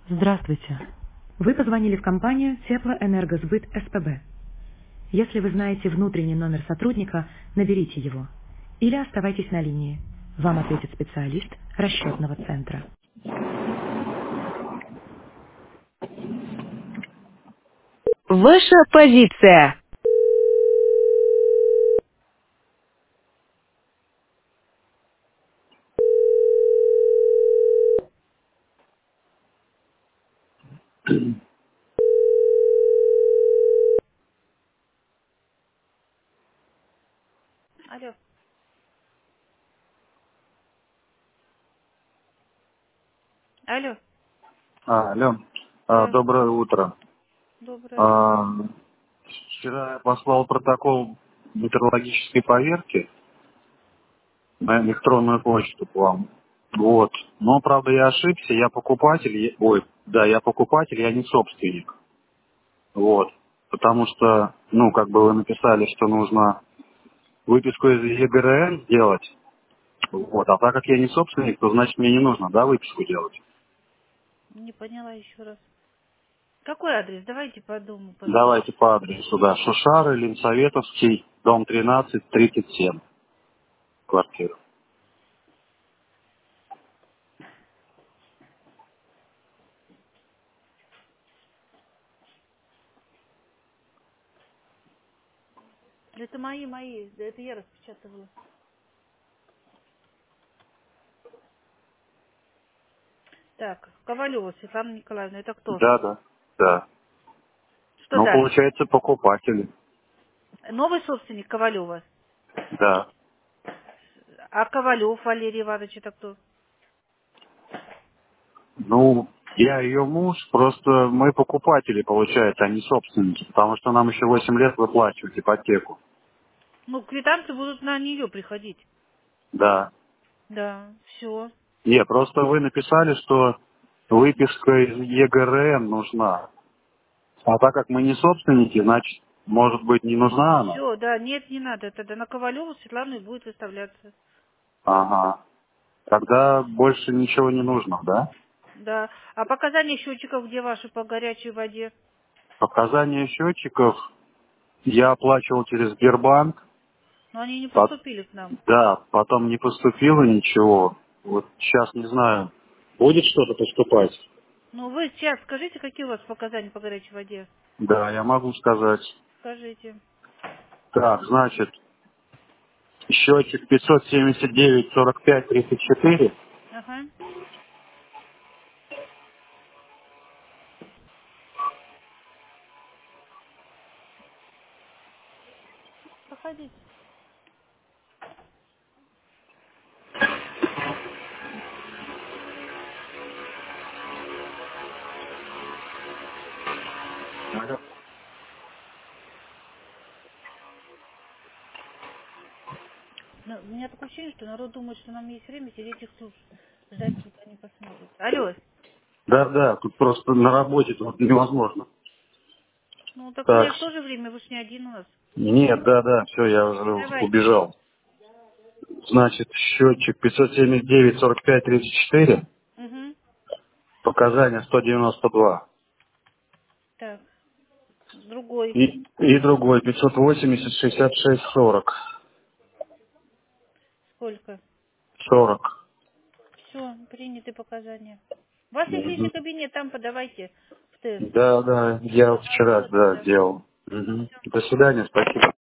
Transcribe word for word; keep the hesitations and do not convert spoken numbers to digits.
Здравствуйте. Вы позвонили в компанию Теплоэнергосбыт СПБ. Если вы знаете внутренний номер сотрудника, наберите его. Или оставайтесь на линии. Вам ответит специалист расчетного центра. Ваша позиция. Алло, алло, А, алло. А, да, доброе утро. доброе. А, вчера я послал протокол метеорологической поверки на электронную почту к вам. Вот. Но, правда, я ошибся, я покупатель, я- ой, да, я покупатель, я не собственник. Вот. Потому что, ну, как бы вы написали, что нужно выписку из ЕГРН сделать. Вот. А так как я не собственник, то значит мне не нужно, да, выписку делать. Не поняла еще раз. Какой адрес? Давайте по дому посмотрим. Давайте по адресу, да. Шушары, Ленсоветовский, дом тринадцать, тридцать семь, квартира. Это мои, мои. Да, это я распечатывала. Так, Ковалева Светлана Николаевна, это кто? Да, да, да. Что Ну, дальше? получается, покупатели. Новый собственник Ковалева. Да. А Ковалев Валерий Иванович, это кто? Ну, я ее муж, просто мы покупатели, получается, а не собственники, потому что нам еще восемь лет выплачивать ипотеку. Ну, квитанции будут на нее приходить. Да. Да, все. Не, просто вы написали, что выписка из ЕГРН нужна. А так как мы не собственники, значит, может быть, не нужна она? Все, да, нет, не надо. Тогда на Ковалеву Светлану и будет выставляться. Ага. Тогда больше ничего не нужно, да? Да. А показания счетчиков где ваши по горячей воде? Показания счетчиков я оплачивал через Сбербанк. Но они не Пот- поступили к нам. Да, потом не поступило ничего. Вот сейчас не знаю, будет что-то поступать? Ну, вы сейчас скажите, какие у вас показания по горячей воде? Да, я могу сказать. Скажите. Так, значит, счетчик пятьсот семьдесят девять сорок пять тридцать четыре. Ага. Проходите. Ну, у меня такое ощущение, что народ думает, что нам есть время сидеть их слушать. Ждать, пока они посмотрят. Алло. Да, да, тут просто на работе тут невозможно. Ну, так у Так, меня же тоже время, вы ж не один у нас. нет, да, да, все, я уже Давайте. убежал. Значит, счетчик пятьсот семьдесят девять сорок пять тридцать четыре, Угу. показания сто девяносто два. Так, другой. И, и другой пятьсот восемьдесят шестьдесят шесть сорок. Сколько? сорок. Все, приняты показания. У вас есть личный Мгм. кабинет, там подавайте в тест. Да, да, я вот Ага, вчера, все да, тогда. делал. Мгм. До свидания, спасибо.